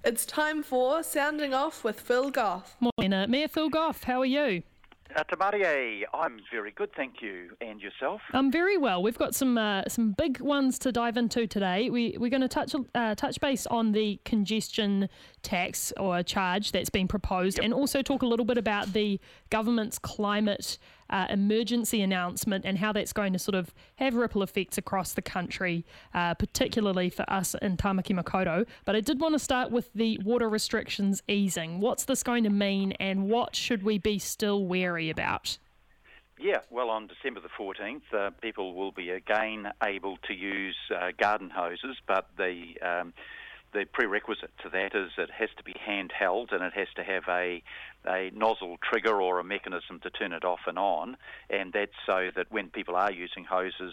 It's time for Sounding Off with Phil Goff. Morning, Mayor Phil Goff, how are you? Te Marie, I'm very good, thank you. And yourself? I'm very well. We've got some big ones to dive into today. We're going to touch base on the congestion tax or charge that's been proposed, and also talk a little bit about the government's climate emergency announcement and how that's going to sort of have ripple effects across the country, particularly for us in Tamaki Makaurau. But I did want to start with the water restrictions easing. What's this going to mean, and what should we be still wary about? Yeah, well, on December the 14th, people will be again able to use garden hoses, but the prerequisite to that is it has to be handheld, and it has to have a nozzle trigger or a mechanism to turn it off and on, and that's so that when people are using hoses,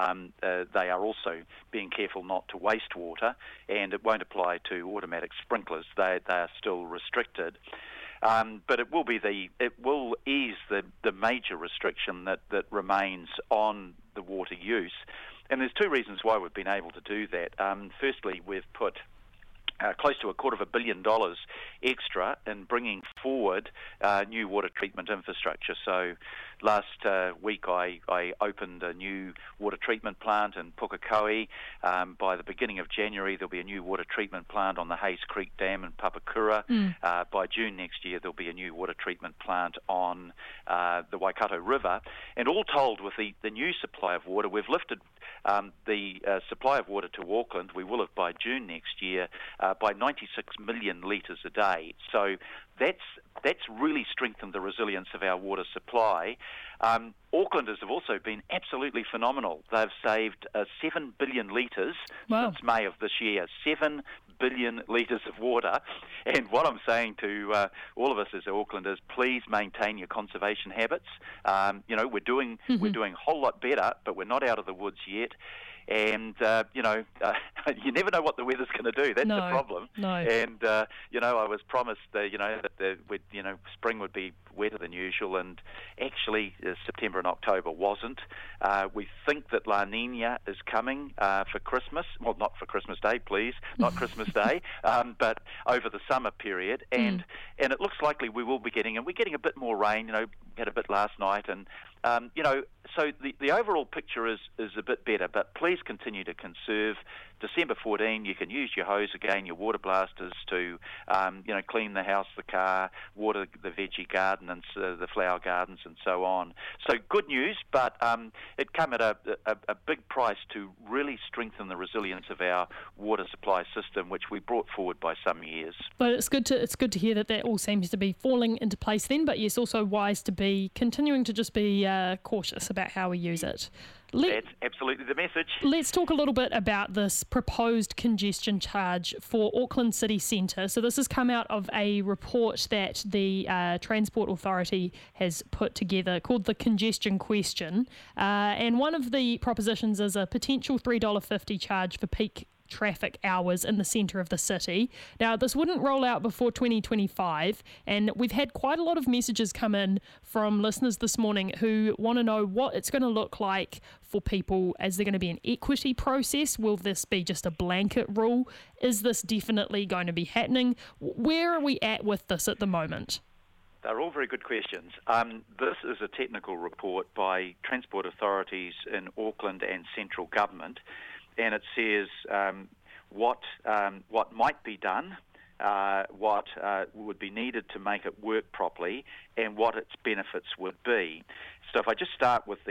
they are also being careful not to waste water, and it won't apply to automatic sprinklers. They are still restricted. But it will ease the major restriction that remains on the water use, and there's two reasons why we've been able to do that. Firstly, we've put close to $250 million extra in bringing forward new water treatment infrastructure. So last week I opened a new water treatment plant in Pukekohe. By the beginning of January there'll be a new water treatment plant on the Hayes Creek Dam in Papakura. By June next year there'll be a new water treatment plant on the Waikato River. And all told, with the new supply of water, we've lifted the supply of water to Auckland. We will have by June next year by 96 million litres a day. So that's really strengthened the resilience of our water supply. Aucklanders have also been absolutely phenomenal. They've saved 7 billion litres since May of this year. 7 billion litres of water. And what I'm saying to all of us as Aucklanders, please maintain your conservation habits. We're doing a whole lot better, but we're not out of the woods yet. And, you never know what the weather's going to do. That's the problem. No. And, I was promised, that spring would be wetter than usual, and actually September and October wasn't. We think that La Nina is coming for Christmas. Well, not for Christmas Day, please. Not Christmas Day, but over the summer period. And it looks likely we will be getting, and we're getting a bit more rain. We had a bit last night, and so the overall picture is a bit better, but please continue to conserve. December 14, you can use your hose again, your water blasters to, clean the house, the car, water the veggie garden and the flower gardens and so on. So good news, but it came at a big price to really strengthen the resilience of our water supply system, which we brought forward by some years. But it's good to hear that all seems to be falling into place then, but yes, also wise to be continuing to just be cautious about how we use it. That's absolutely the message. Let's talk a little bit about this proposed congestion charge for Auckland City Centre. So this has come out of a report that the Transport Authority has put together called the Congestion Question. And one of the propositions is a potential $3.50 charge for peak traffic hours in the centre of the city. Now, this wouldn't roll out before 2025, and we've had quite a lot of messages come in from listeners this morning who want to know what it's going to look like for people. Is there going to be an equity process? Will this be just a blanket rule? Is this definitely going to be happening? Where are we at with this at the moment? They're all very good questions. This is a technical report by transport authorities in Auckland and central government, and it says what might be done, what would be needed to make it work properly, and what its benefits would be. So if I just start with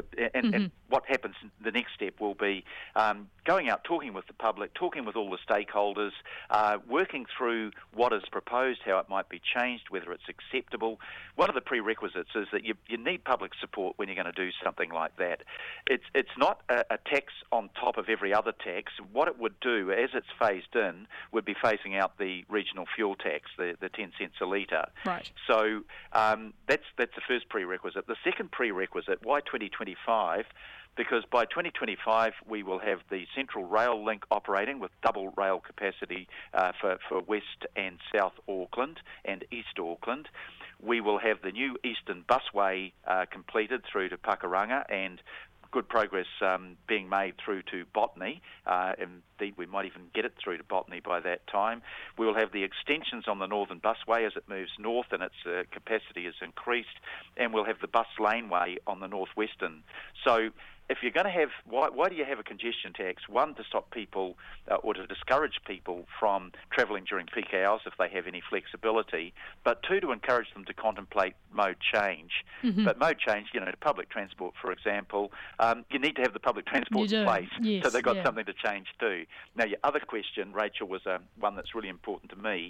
and what happens, the next step will be going out, talking with the public, talking with all the stakeholders, working through what is proposed, how it might be changed, whether it's acceptable. One of the prerequisites is that you need public support when you're going to do something like that. It's not a tax on top of every other tax. What it would do, as it's phased in, would be phasing out the regional fuel tax, the 10 cents a litre. Right. So that's the first prerequisite. The second prerequisite, why 2025? Because by 2025 we will have the Central Rail Link operating with double rail capacity for West and South Auckland and East Auckland. We will have the new Eastern Busway completed through to Pakuranga, and good progress being made through to Botany. Indeed, we might even get it through to Botany by that time. We will have the extensions on the Northern Busway as it moves north and its capacity is increased, and we'll have the bus laneway on the northwestern. So if you're going to have, why do you have a congestion tax? One, to stop people or to discourage people from travelling during peak hours if they have any flexibility, but two, to encourage them to contemplate mode change. Mm-hmm. But mode change, to public transport, for example, you need to have the public transport in place, yes, so they've got something to change to. Now, your other question, Rachel, was one that's really important to me.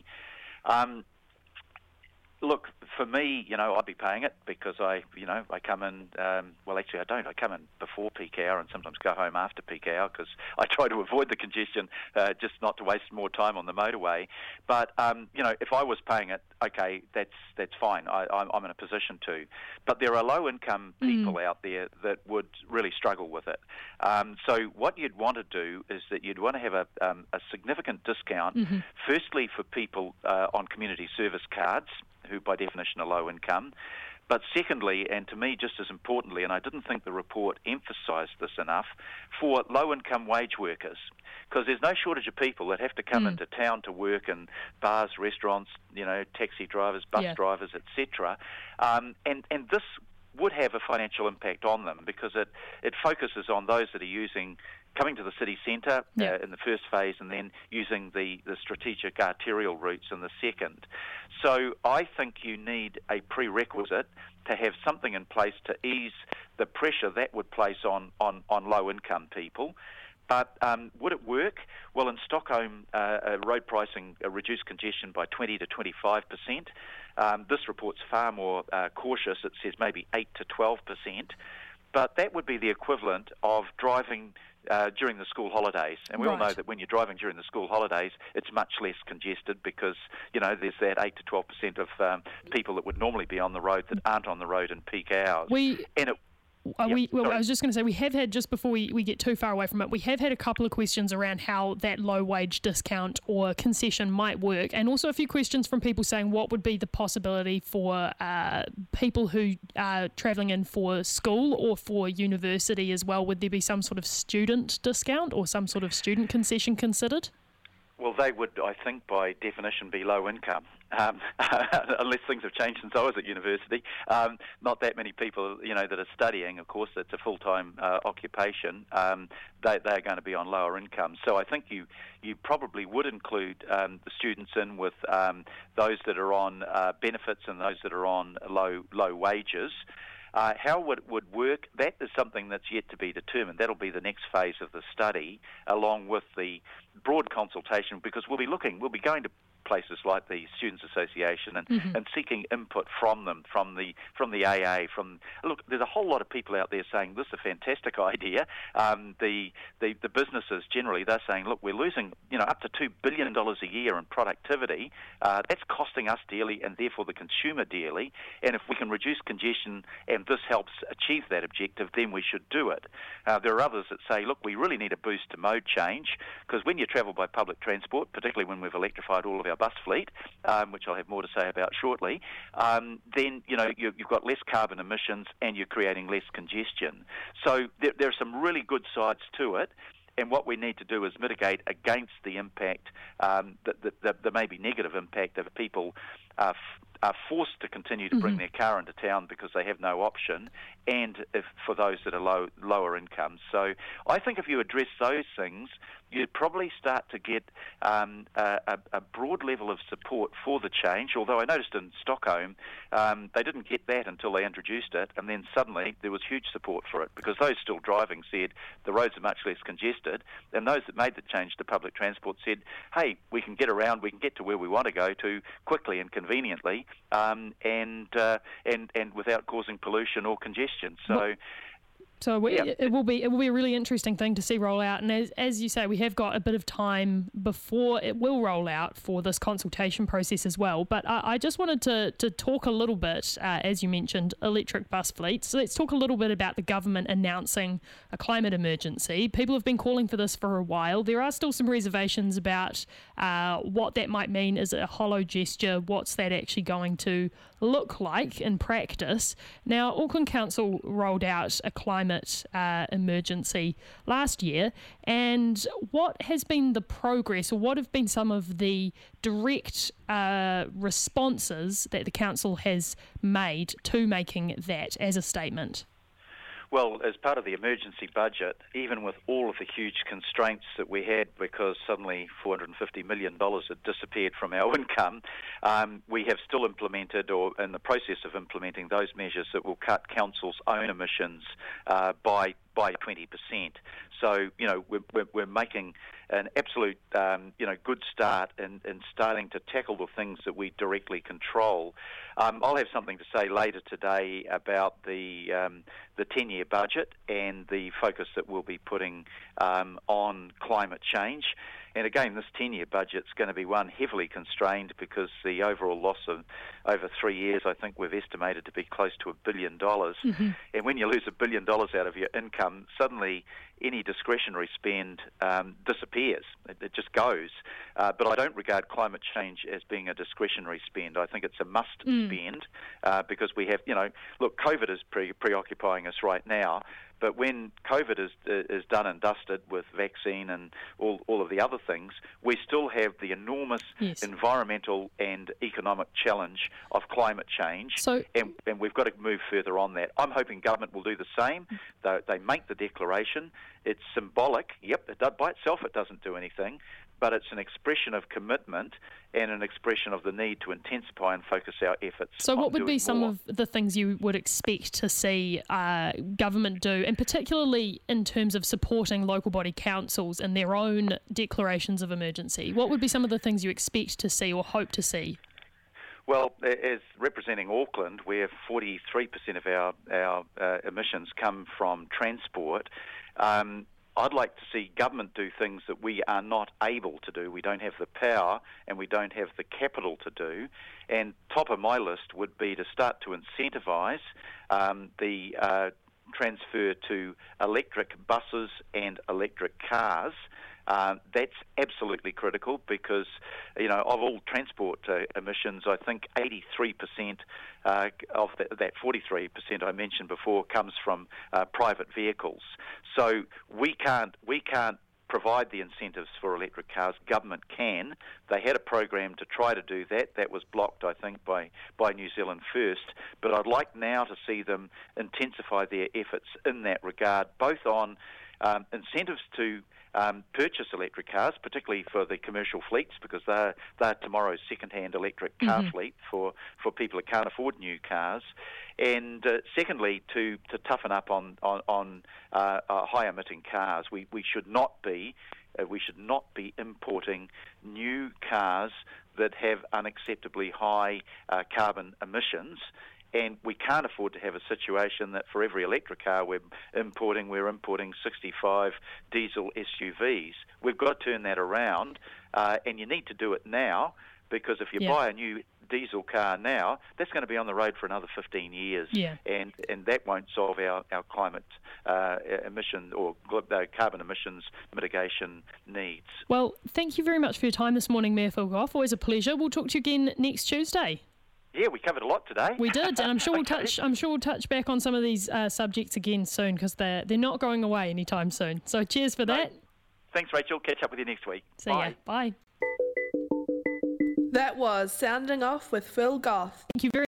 Look, for me, I'd be paying it because I come in, well, actually I don't. I come in before peak hour and sometimes go home after peak hour because I try to avoid the congestion, just not to waste more time on the motorway. But, if I was paying it, okay, that's fine. I'm in a position to. But there are low-income people out there that would really struggle with it. So what you'd want to do is that you'd want to have a significant discount, firstly for people on community service cards, who by definition are low income. But secondly, and to me just as importantly, and I didn't think the report emphasised this enough, for low-income wage workers. Because there's no shortage of people that have to come into town to work in bars, restaurants, taxi drivers, bus drivers, etc. And this would have a financial impact on them because it focuses on those that are coming to the city centre in the first phase and then using the strategic arterial routes in the second. So I think you need a prerequisite to have something in place to ease the pressure that would place on low-income people. But would it work? Well, in Stockholm, road pricing reduced congestion by 20 to 25%. This report's far more cautious. It says maybe 8 to 12%. But that would be the equivalent of driving during the school holidays. And we all know that when you're driving during the school holidays, it's much less congested because, there's that 8 to 12% of people that would normally be on the road that aren't on the road in peak hours. I was just going to say, we have had, just before we get too far away from it, we have had a couple of questions around how that low wage discount or concession might work, and also a few questions from people saying what would be the possibility for people who are travelling in for school or for university as well. Would there be some sort of student discount or some sort of student concession considered? Well, they would, I think, by definition be low income, unless things have changed since I was at university. Not that many people, that are studying. Of course, it's a full-time occupation. They are going to be on lower income. So I think you probably would include the students in with those that are on benefits and those that are on low wages. How it would work, that is something that's yet to be determined. That'll be the next phase of the study, along with the broad consultation, because we'll be going to places like the Students' Association and seeking input from them, from the AA. Look, there's a whole lot of people out there saying this is a fantastic idea. The businesses generally, they're saying, look, we're losing up to $2 billion a year in productivity. That's costing us dearly and therefore the consumer dearly. And if we can reduce congestion and this helps achieve that objective, then we should do it. There are others that say, look, we really need a boost to mode change because when you travel by public transport, particularly when we've electrified all of our bus fleet, which I'll have more to say about shortly, then you've got less carbon emissions and you're creating less congestion. So there are some really good sides to it. And what we need to do is mitigate against the impact, the maybe negative impact of people are forced to continue to bring their car into town because they have no option, and for those that are lower income. So I think if you address those things, you'd probably start to get a broad level of support for the change, although I noticed in Stockholm they didn't get that until they introduced it, and then suddenly there was huge support for it because those still driving said the roads are much less congested, and those that made the change to public transport said, hey, we can get around, we can get to where we want to go to quickly and conveniently, and without causing pollution or congestion. So it will be a really interesting thing to see roll out, and as you say, we have got a bit of time before it will roll out for this consultation process as well. But I just wanted to talk a little bit, as you mentioned, electric bus fleets. So let's talk a little bit about the government announcing a climate emergency. People have been calling for this for a while. There are still some reservations about what that might mean. Is it a hollow gesture? What's that actually going to look like in practice? Now, Auckland Council rolled out a climate climate emergency last year. And what has been the progress, or what have been some of the direct responses that the council has made to making that as a statement? Well, as part of the emergency budget, even with all of the huge constraints that we had because suddenly $450 million had disappeared from our income, we have still implemented, or in the process of implementing, those measures that will cut council's own emissions by 20%. So, we're making an absolute, good start in starting to tackle the things that we directly control. I'll have something to say later today about the 10-year budget and the focus that we'll be putting on climate change. And again, this 10-year budget's going to be one heavily constrained because the overall loss of over 3 years, I think we've estimated to be close to $1 billion. Mm-hmm. And when you lose $1 billion out of your income, suddenly any discretionary spend disappears. It just goes. But I don't regard climate change as being a discretionary spend. I think it's a must spend because we have, COVID is preoccupying us right now. But when COVID is done and dusted with vaccine and all of the other things, we still have the enormous environmental and economic challenge of climate change, and we've got to move further on that. I'm hoping government will do the same. They make the declaration. It's symbolic. Yep, by itself it doesn't do anything, but it's an expression of commitment and an expression of the need to intensify and focus our efforts. So what would be some of the things you would expect to see government do, and particularly in terms of supporting local body councils in their own declarations of emergency? What would be some of the things you expect to see or hope to see? Well, as representing Auckland, where 43% of our emissions come from transport, I'd like to see government do things that we are not able to do. We don't have the power and we don't have the capital to do. And top of my list would be to start to incentivise the transfer to electric buses and electric cars. That's absolutely critical because, of all transport emissions, I think 83% of that 43% I mentioned before comes from private vehicles. So we can't provide the incentives for electric cars. Government can. They had a program to try to do that. That was blocked, I think, by New Zealand First. But I'd like now to see them intensify their efforts in that regard, both on incentives to purchase electric cars, particularly for the commercial fleets, because they're tomorrow's second-hand electric car fleet for people that can't afford new cars, and secondly to toughen up on high-emitting cars. We should not be importing new cars that have unacceptably high carbon emissions. And we can't afford to have a situation that for every electric car we're importing 65 diesel SUVs. We've got to turn that around, and you need to do it now, because if you buy a new diesel car now, that's going to be on the road for another 15 years, and that won't solve our climate emission or carbon emissions mitigation needs. Well, thank you very much for your time this morning, Mayor Phil Goff. Always a pleasure. We'll talk to you again next Tuesday. Yeah, we covered a lot today. We did, and I'm sure we'll touch back on some of these subjects again soon, because they're not going away anytime soon. So cheers for that. Thanks, Rachel. Catch up with you next week. See ya. Bye. That was Sounding Off with Phil Goff. Thank you very